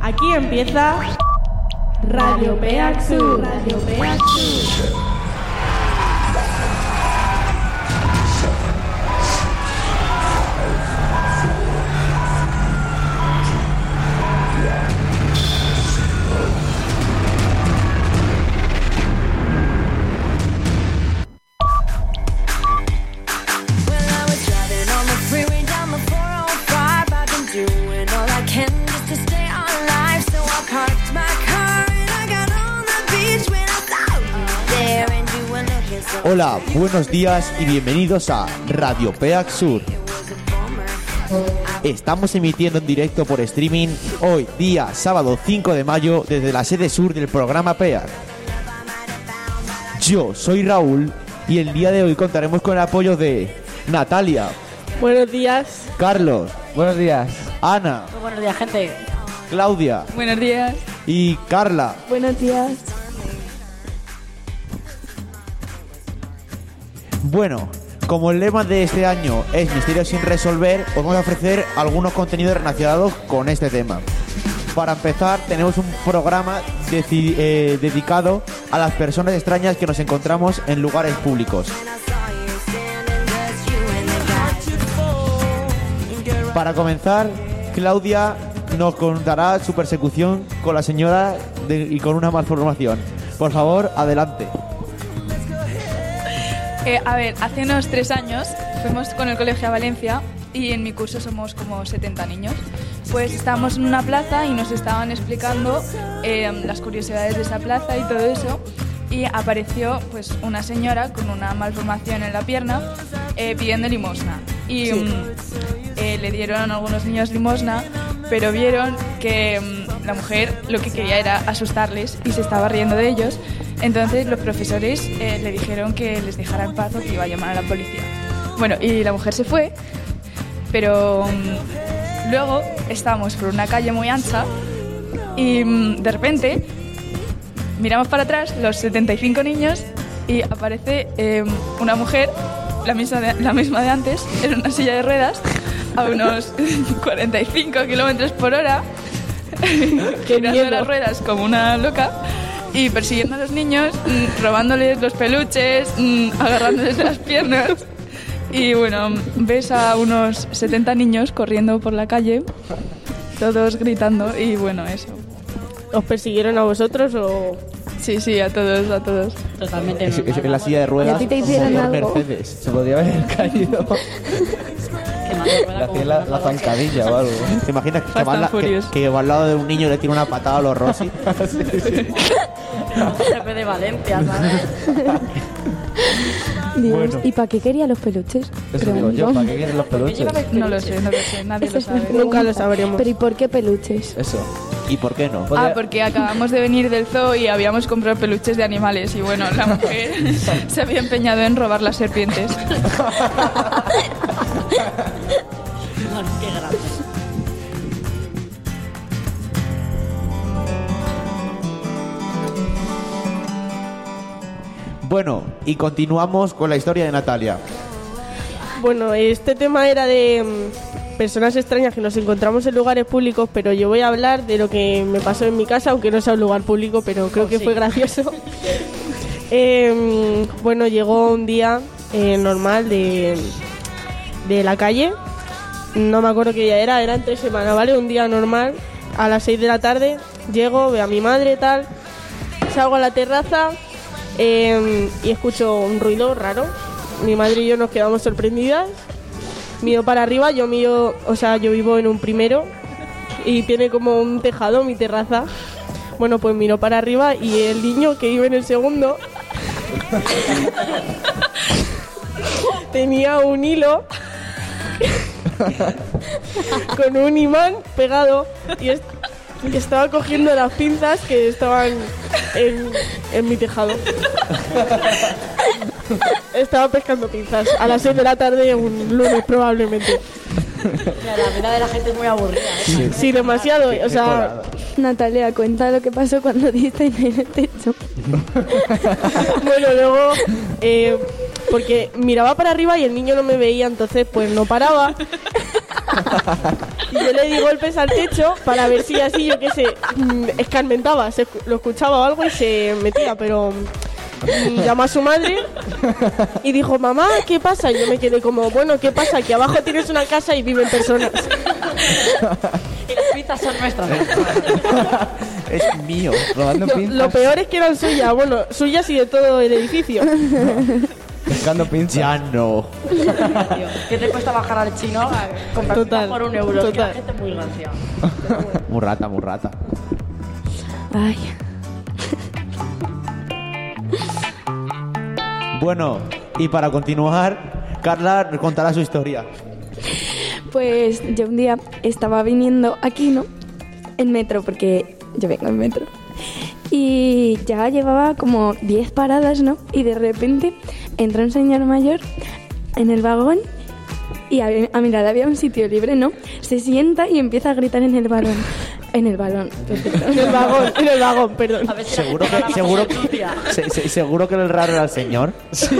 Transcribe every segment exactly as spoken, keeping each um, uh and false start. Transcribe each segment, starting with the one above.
Aquí empieza Radio Peac Sur. Radio Peac Sur. Hola, buenos días y bienvenidos a Radio Peac Sur. Estamos emitiendo en directo por streaming hoy, día sábado cinco de mayo, desde la sede sur del programa Peac. Yo soy Raúl y el día de hoy contaremos con el apoyo de Natalia. Buenos días. Carlos. Buenos días. Ana. Muy buenos días, gente. Claudia. Buenos días. Y Carla. Buenos días. Bueno, como el lema de este año es Misterios sin resolver, os vamos a ofrecer algunos contenidos relacionados con este tema. Para empezar, tenemos un programa deci- eh, dedicado a las personas extrañas que nos encontramos en lugares públicos. Para comenzar, Claudia nos contará su persecución con la señora de, y con una malformación. Por favor, adelante. Eh, a ver, hace unos tres años fuimos con el colegio a Valencia y en mi curso somos como setenta niños. Pues estábamos en una plaza y nos estaban explicando eh, las curiosidades de esa plaza y todo eso. Y apareció pues una señora con una malformación en la pierna eh, pidiendo limosna. Y sí. um, eh, le dieron a algunos niños limosna, pero vieron que um, la mujer lo que quería era asustarles y se estaba riendo de ellos. Entonces los profesores eh, le dijeron que les dejara en paz o que iba a llamar a la policía. Bueno, y la mujer se fue, pero um, luego estábamos por una calle muy ancha y um, de repente miramos para atrás los setenta y cinco niños y aparece eh, una mujer, la misma, de, la misma de antes, en una silla de ruedas, a unos cuarenta y cinco kilómetros por hora, girando las ruedas como una loca y persiguiendo a los niños, mmm, robándoles los peluches, mmm, agarrándoles las piernas. Y bueno, ves a unos setenta niños corriendo por la calle, todos gritando y bueno, eso. ¿Os persiguieron a vosotros o...? Sí, sí, a todos, a todos. Totalmente. Es, es, en la silla de ruedas. ¿Y a ti te hicieron algo? Mercedes. Se podía haber caído. Le hacía la, la zancadilla o algo. ¿Te imaginas que va, la, que, que va al lado de un niño y le tira una patada a los Rossi? Sí, sí. Jefe de Valencia, ¿sabes? Dios, Bueno. ¿y para qué quería los peluches? Eso digo yo, ¿para qué quieren los peluches? No lo sé, no lo sé, nadie Esa lo es mi sabe. pregunta. Nunca lo sabremos. ¿Pero y por qué peluches? Eso. ¿Y por qué no? Ah, porque acabamos de venir del zoo y habíamos comprado peluches de animales y bueno, la mujer se había empeñado en robar las serpientes. Qué grande. Bueno, y continuamos con la historia de Natalia. Bueno, este tema era de mm, personas extrañas que nos encontramos en lugares públicos, pero yo voy a hablar de lo que me pasó en mi casa, aunque no sea un lugar público, pero creo Oh, que sí. fue gracioso. eh, bueno, llegó un día eh, normal de, de la calle, no me acuerdo qué día era, era entre semana, ¿vale? Un día normal, a las seis de la tarde, llego, veo a mi madre, tal, salgo a la terraza eh, y escucho un ruido raro. Mi madre y yo nos quedamos sorprendidas. Miro para arriba, yo miro, o sea, yo vivo en un primero y tiene como un tejado mi terraza. Bueno, pues miro para arriba y el niño que vive en el segundo tenía un hilo con un imán pegado y es- y estaba cogiendo las pinzas que estaban en, en mi tejado. Estaba pescando pinzas a las seis de la tarde un lunes probablemente. La vida de la gente es muy aburrida, ¿eh? Sí, demasiado. O sea, Natalia, cuenta lo que pasó cuando diste en el techo. bueno, luego, eh, porque miraba para arriba y el niño no me veía, entonces pues no paraba. Y yo le di golpes al techo para ver si así, yo qué sé, mm, escarmentaba, se, lo escuchaba o algo y se metía, pero mm, llamó a su madre y dijo, mamá, ¿qué pasa? Y yo me quedé como, bueno, ¿qué pasa? Aquí abajo tienes una casa y viven personas. Y las pizzas son nuestras. Es mío. Robando Lo, pinzas. lo peor es que eran suyas, bueno, suyas y de todo el edificio. Buscando pinzas. Ya no. Tío, ¿qué te cuesta bajar al chino a comprar Total, pizzas por un euro? Es que la total. gente es muy gracia. Muy rata, muy rata. Ay. Bueno, y para continuar, Carla nos contará su historia. Pues yo un día estaba viniendo aquí, ¿no? En metro, porque yo vengo en metro. Y ya llevaba como diez paradas, ¿no? Y de repente entra un señor mayor en el vagón y a, a mirar, había un sitio libre, ¿no? Se sienta y empieza a gritar en el balón. En el balón, perfecto. En el vagón, en el vagón, perdón. A ver si Seguro la gente que, no la seguro, justicia. se- se- seguro que el raro era el señor.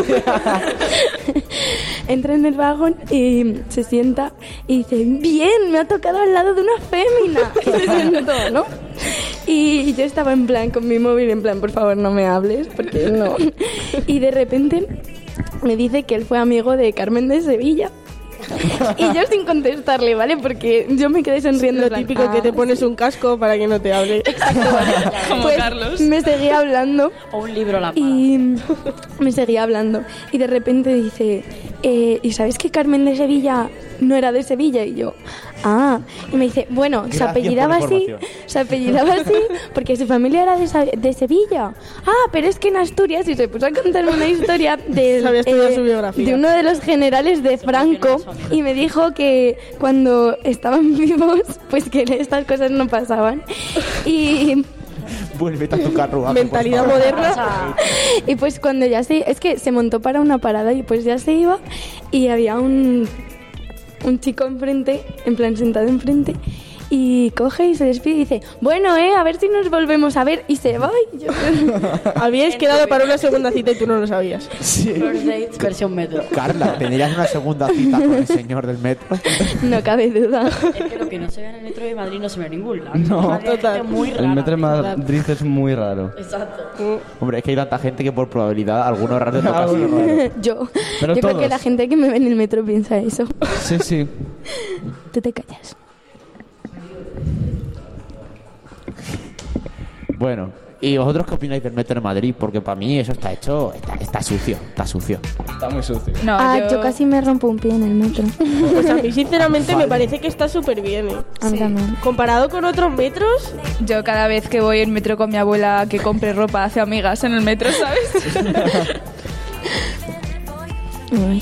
Entra en el vagón y se sienta y dice, bien, me ha tocado al lado de una fémina. Y se sentó, ¿no? Y yo estaba en plan con mi móvil, en plan, por favor, no me hables, porque no. Y de repente me dice que él fue amigo de Carmen de Sevilla. Y yo sin contestarle, ¿vale? Porque yo me quedé sonriendo. Lo en plan, típico "Ah, que te pones un casco para que no te hable. Como pues, Carlos. me seguía hablando. O un libro a la mano. Y me seguía hablando. Y de repente dice, eh, ¿y sabes que Carmen de Sevilla no era de Sevilla? Y yo, ah. Y me dice, bueno, se Gracias apellidaba por la así, información. se apellidaba así porque su familia era de, Sa- de Sevilla. Ah, pero es que en Asturias, y se puso a contarme una historia del, Sabía estudiar su biografía. de uno de los generales de Franco. Y me dijo que cuando estaban vivos, pues que estas cosas no pasaban. Y... Vuelve a tu carruaje. Mentalidad por favor. moderna. Y pues cuando ya se... Es que se montó para una parada y pues ya se iba y había un, un chico enfrente, en plan sentado enfrente, y coge y se despide y dice, bueno, eh, a ver si nos volvemos a ver, y se va. Y yo, Habíais quedado para una segunda cita y tú no lo sabías. Sí. First dates versión metro. Carla, ¿tendrías una segunda cita con el señor del metro? no cabe duda. Es que lo que no se ve en el metro de Madrid no se ve en ningún lado. No. Madrid hay gente Total. muy rara. El metro de Madrid es muy raro. Exacto. Hombre, es que hay tanta gente que por probabilidad alguno raro te toca así. Alguno raro. yo Pero yo creo todos. que la gente que me ve en el metro piensa eso. Sí, sí. Tú te callas. Bueno, ¿y vosotros qué opináis del metro de Madrid? Porque para mí eso está hecho, está, está sucio, está sucio. Está muy sucio. No, ah, yo... yo... casi me rompo un pie en el metro. Pues a mí sinceramente me parece que está súper bien, ¿eh? A mí también. Comparado con otros metros, Yo cada vez que voy en metro con mi abuela que compre ropa hace amigas en el metro, ¿sabes? Uy.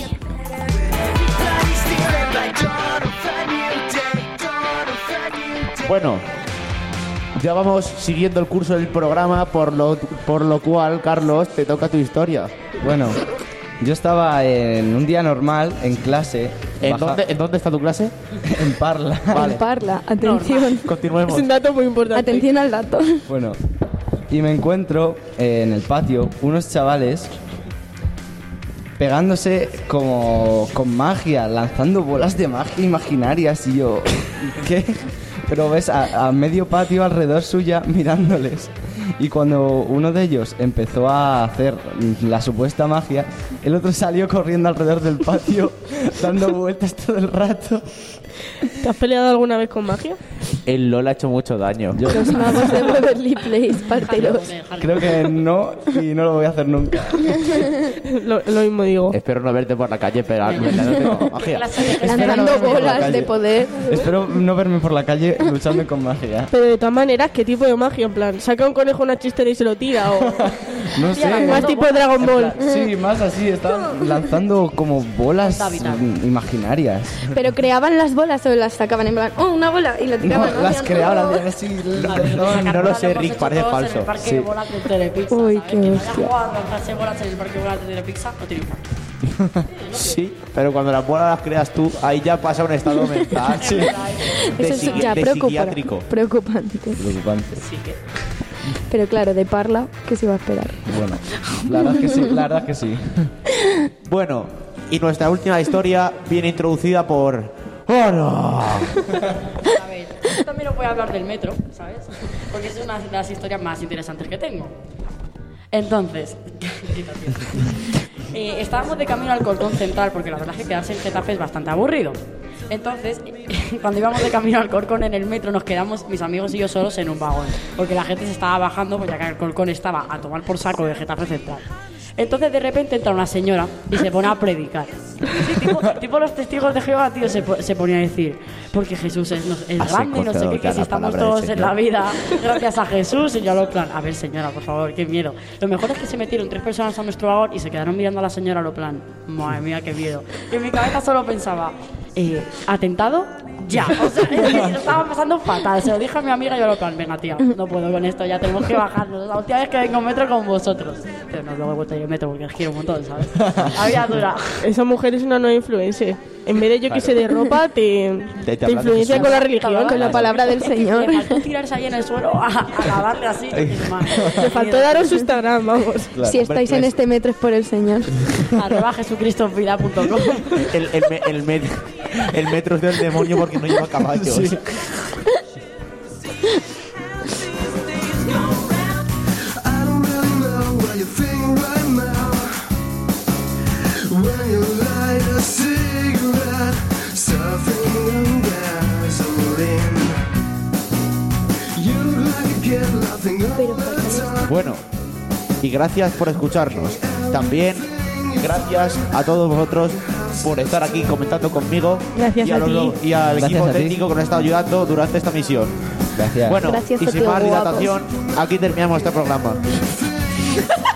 Bueno, ya vamos siguiendo el curso del programa, por lo, por lo cual, Carlos, te toca tu historia. Bueno, yo estaba en un día normal, en clase. ¿En, baja- dónde, ¿En dónde está tu clase? En Parla. Vale. Parla, atención. es Continuemos. un dato muy importante. Atención al dato. Bueno, y me encuentro eh, en el patio unos chavales pegándose como con magia, lanzando bolas de magia imaginarias y yo, ¿qué? Pero ves a, a medio patio alrededor suya mirándoles. Y cuando uno de ellos empezó a hacer la supuesta magia, el otro salió corriendo alrededor del patio dando vueltas todo el rato. ¿Te has peleado alguna vez con magia? El LOL ha hecho mucho daño. Yo Los magos de Waverly Place, parte dos. creo que no y no lo voy a hacer nunca. Lo, lo mismo digo. Espero no verte por la calle pegar- peleándote con magia. Lanzando verme por la bolas calle. de poder. Espero no verme por la calle luchando con magia. Pero de todas maneras, ¿qué tipo de magia? En plan, saca un conejo una chistera y se lo tira o... No sé. Más tipo Dragon Ball. Sí, más así, estaban lanzando como bolas mm, imaginarias. Pero creaban las bolas o las sacaban en plan, oh, una bola, y la No, tiraban. ¿no? las Hacían creaban, todo. las así. No, no lo sé, Rick, parece falso. En el parque Sí. de bolas de Telepizza. Uy, ¿sabes? qué Quien hostia. haya jugado a lanzarse bolas en el parque de bolas de Telepizza no tiene impacto. Sí, pero cuando las bolas las creas tú, ahí ya pasa un estado mental. Sí. De, Eso es psiqui- ya de preocupa- psiquiátrico. preocupante. Preocupante. Así que Pero claro, de Parla, ¿qué se iba a esperar? Bueno, la verdad es que sí, la verdad es que sí. Bueno, y nuestra última historia viene introducida por ¡Oh, no! A ver, yo también os voy a hablar del metro, ¿sabes? Porque es una de las historias más interesantes que tengo. Entonces, eh, estábamos de camino al Corcón Central, porque la verdad es que quedarse en Getafe es bastante aburrido. Entonces, cuando íbamos de camino al Corcón en el metro, nos quedamos, mis amigos y yo, solos en un vagón, porque la gente se estaba bajando, pues ya que el Corcón estaba a tomar por saco de Getafe Central. Entonces, de repente entra una señora y se pone a predicar. Sí, tipo, tipo los testigos de Jehová, tío, se, se ponía a decir, porque Jesús es, es Así grande y no sé qué, que si estamos todos en la vida gracias a Jesús. Y yo lo plan, a ver, señora, por favor, qué miedo. Lo mejor es que se metieron tres personas a nuestro vagón y se quedaron mirando a la señora, lo plan, madre mía, qué miedo. Y en mi cabeza solo pensaba, eh, ¿atentado? Ya, o sea, lo estaba pasando fatal. Se lo dije a mi amiga y yo lo plan, venga, tía, no puedo con esto, ya tenemos que bajarnos. La última vez que vengo en metro con vosotros. Pero no, luego he vuelto a ir en metro porque os quiero un montón, ¿sabes? Había dura. Esa mujer es una nueva influencer. En vez de yo que sé de ropa, te, Te- te te, habla de influencia Jesús. con la religión. Con la palabra del Señor. Le faltó tirarse ahí en el suelo a, a lavarle así. Le faltó daros su Instagram, vamos. Claro, Si estáis en hombre, este metro es por el Señor. Arroba jesucristofida punto com. El, el, me- el, met- el metro es del demonio porque no lleva caballos. I don't really know what you're thinking right now. When you light a cigarette, suffering gasoline. You look like a kid laughing all the time. Bueno, y gracias por escucharnos. También gracias a todos vosotros por estar aquí comentando conmigo. Gracias y a los- ti. y al Gracias equipo a ti. técnico que nos está ayudando durante esta misión. Gracias. Bueno, Gracias y a sin ti, más guapos. dilatación, aquí terminamos este programa.